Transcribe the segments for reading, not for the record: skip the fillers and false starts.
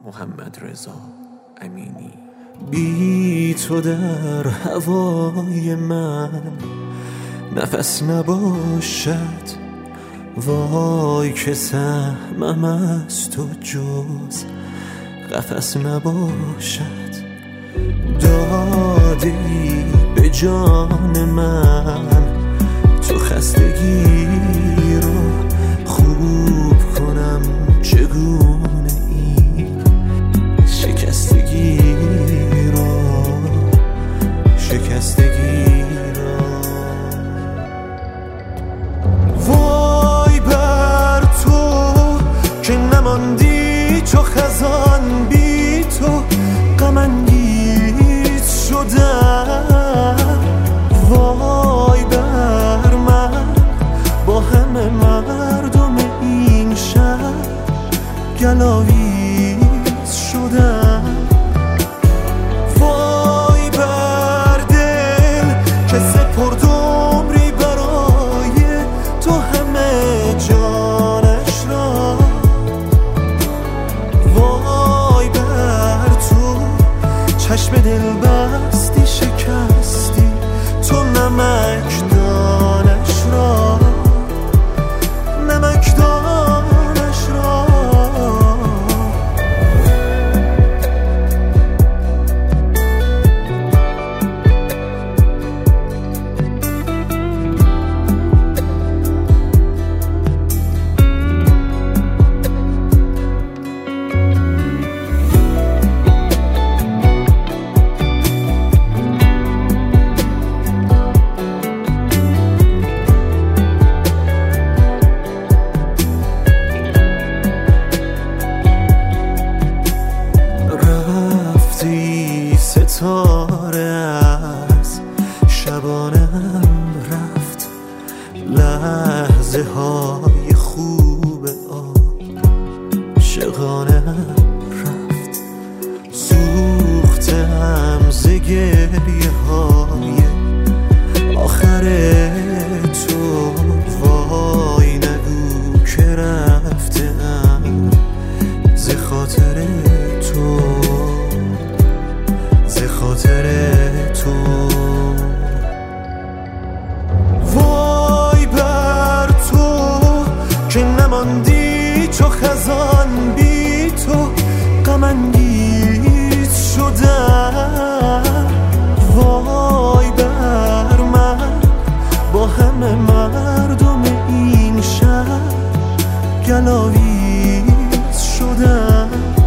محمدرضا امینی. بی تو در هوای من نفس نباشد، وای که سهمم از تو جز قفس نباشد. دادی به جان من تو خستگی رو خوب کنم، چگونه این شکستگی رو. وای بر تو که نماندی چو خزان، بی تو غم انگیز شدم. وای بر من با همه مردم این شهر گلاویز شدم. وای بر دل که سپرد عمری برای تو همه جانش را. وای بر تو چشم دل بستی شکستی تو نمک دانش را، نمک دانش را. ستاره از شبانم رفت، لحظه های خوب عاشقانم رفت. سوختم ز گریه های آخر تو، وای نگو که رفتم ز خاطر تو، خاطر تو. وای بر تو که نماندی چو خزان، بی تو غم انگیز شدم. وای بر من با همه مردم این شهر گلاویز شدم.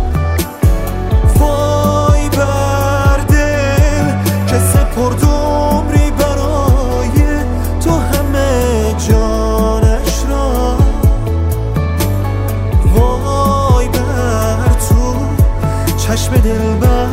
سپرد عمری برای تو همه جانش را. وای بر تو چشم دل